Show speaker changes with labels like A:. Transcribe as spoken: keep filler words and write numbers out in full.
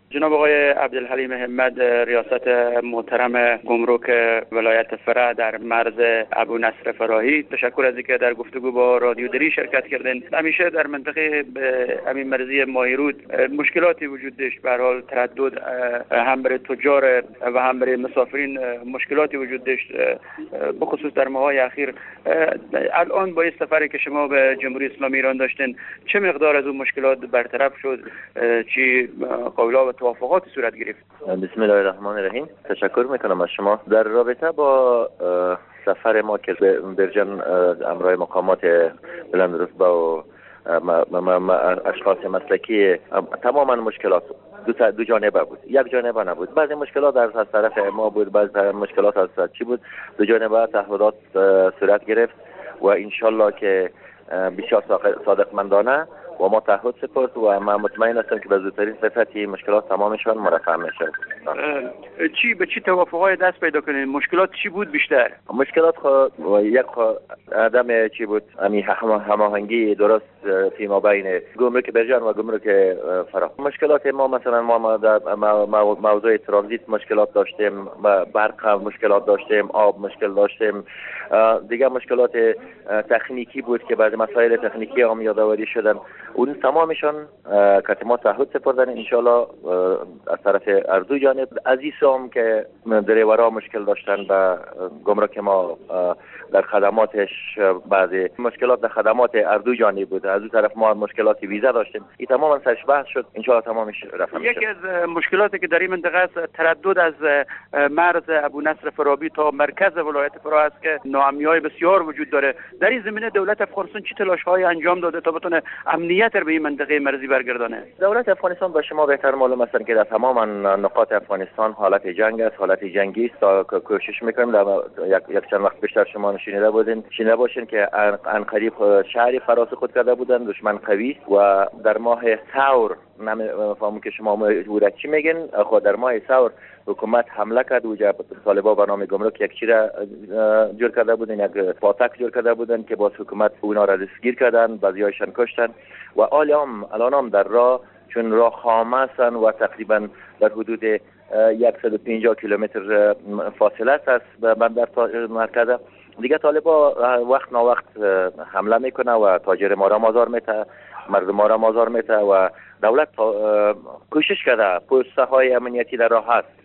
A: جناب آقای عبدالحلیم همت، ریاست محترم گمرک ولایت فرا در مرز ابو نصر فراهی، تشکر از اینکه در گفتگو با رادیو دری شرکت کردین. همیشه در منطقه همین مرزی ماهیرود مشکلاتی وجود داشت، به هر حال تردد هم برای تجار و هم برای مسافرین مشکلاتی وجود داشت، بخصوص در ماه‌های اخیر. الان با این سفری که شما به جمهوری اسلامی ایران داشتین، چه مقدار از اون مشکلات برطرف شد؟ چی قولا و توافقاتی صورت گرفت؟
B: بسم الله الرحمن الرحیم. تشکر میکنم از شما. در رابطه با سفر ما که به برجن امرای مقامات بلند رتبه و اشخاص مسلکی، تماما مشکلات دو, دو جانبه بود، یک جانبه نبود. بعضی مشکلات از طرف ما بود، بعضی مشکلات از چی بود، دو جانبه تعهدات صورت گرفت و انشالله که بسیار صادقمندانه و ما تعهد سپرد و من مطمئن هستم که به زودترین صفتی مشکلات تمامشان مرفع میشه.
A: چی به چی توافقای دست پیدا کنین؟ مشکلات چی بود بیشتر؟
B: مشکلات خو یک خو عدم چی بود، همین هماهنگی درست فیما بین گمرک برجن و گمرک فرا. مشکلات ما مثلا ما در موضوع ترانزیت مشکلات داشتیم، برق مشکلات داشتیم، آب مشکل داشتیم، دیگه مشکلات تکنیکی بود که بعضی مسائل تکنیکی هم یادآوری شدن. اون تمامشان که ما تعهد سپردن انشالله از طرف اردو جانب. عزیز هم که دریورا مشکل داشتن به گمرک ما در خدماتش، بعضی مشکلات در خدمات اردو جانب بود، از اون طرف ما مشکلات ویزا داشتیم. این تماما سرش بحث شد، انشالله تمامش رفع میشه.
A: یکی از مشکلاتی که در این منطقه است تردد از مرز ابو نصر فرابی تا مرکز ولایت فرا است که ناامنی‌های بسیار وجود داره. در این زمینه دولت افغانستان چه تلاش‌هایی انجام داده تا بتونه امنیت رو به این منطقه مرزی برگردانه؟
B: دولت افغانستان به شما بهتر معلوم است که در تمام نقاط افغانستان حالت جنگ است، حالت جنگی است. تا کوشش میکنیم در یک یک چند وقت بیشتر شما شنیده بودین شنیده باشین که ان قریب شهر فرا خود کرده بودن دشمن قوی و در ماه ثور، نمیفهمم که شما بوده چی میگن، خود در ماه ثور حکومت حمله کرد و طالبان به نام گمرک یک چیز جور کرده بودن، یک پاتک جور کرده بودن که باز حکومت اونا را دستگیر کردن، بعضیاشون کشتن و الان الان هم در راه، چون راه خامه هستن و تقریبا در حدود صد و پنجاه کیلومتر فاصله است از بندر مرکز. دیگه طالبا وقت نا وقت حمله میکنه و تاجر ما را مازار میته، مردم ما را مازار میته و دولت کوشش کرده پوسته های امنیتی در راه هست